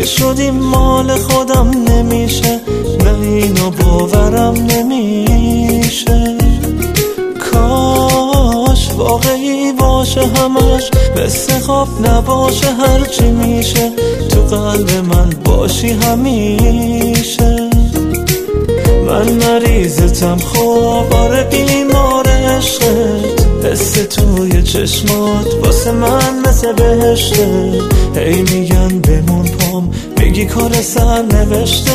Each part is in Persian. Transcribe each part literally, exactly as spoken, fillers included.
که شدیم مال خودم نمیشه، نه اینو باورم نمیشه. کاش واقعی باشه همش، مثل خواب نباشه هرچی میشه، تو قلب من باشی همیشه. من مریضتم خوب، آره بیمار عشقت، حس توی چشمات واسه من مثل بهشته. هی میگن بمون پام، میگی کار سر نوشته.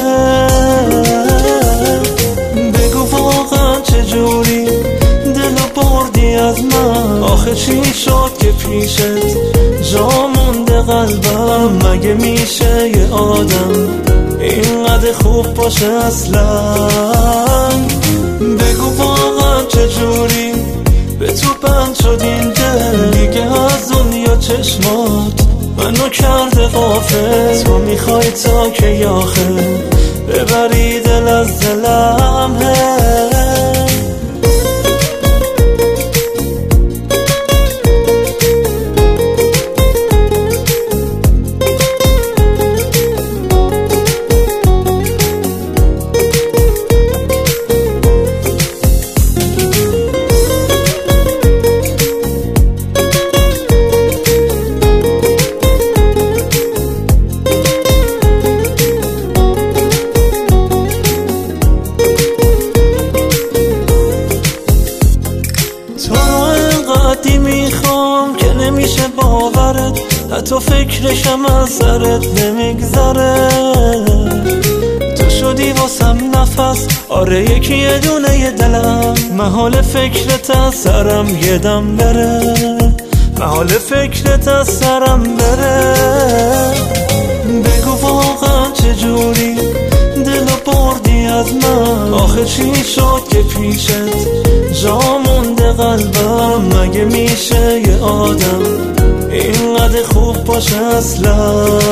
بگو واقعا چجوری دلو بردی از من، آخه چی شد که پیشت جا مونده قلبم؟ مگه میشه یه آدم اینقدر خوب باشه اصلا؟ بگو واقعا چجوری به تو بند شد این دل، دیگه از دنیا چشمات منو کرده غافل. تو میخوای تا که آخر ببری دل از دلم. قدی میخوام که نمیشه باورت، حتی فکرشم از سرت نمیگذره. تو شدی واسم نفس، آره یکی یه دونه یه دلم، محال فکرت از سرم یه دم بره، محال فکرت از سرم بره. بگو واقعا چجوری دلو بردی از من، آخه چی شد که پیشت جا مونده قلبم؟ مگه میشه یه آدم اینقدر خوب باشه اصلا؟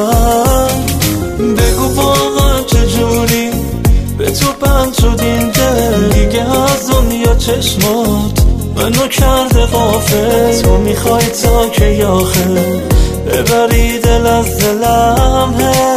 بگو واقعا چجوری به تو بند شد این دل، دیگه از دنیا چشمات منو کرده غافل. تو میخوای تا که آخر ببری دل از دلم.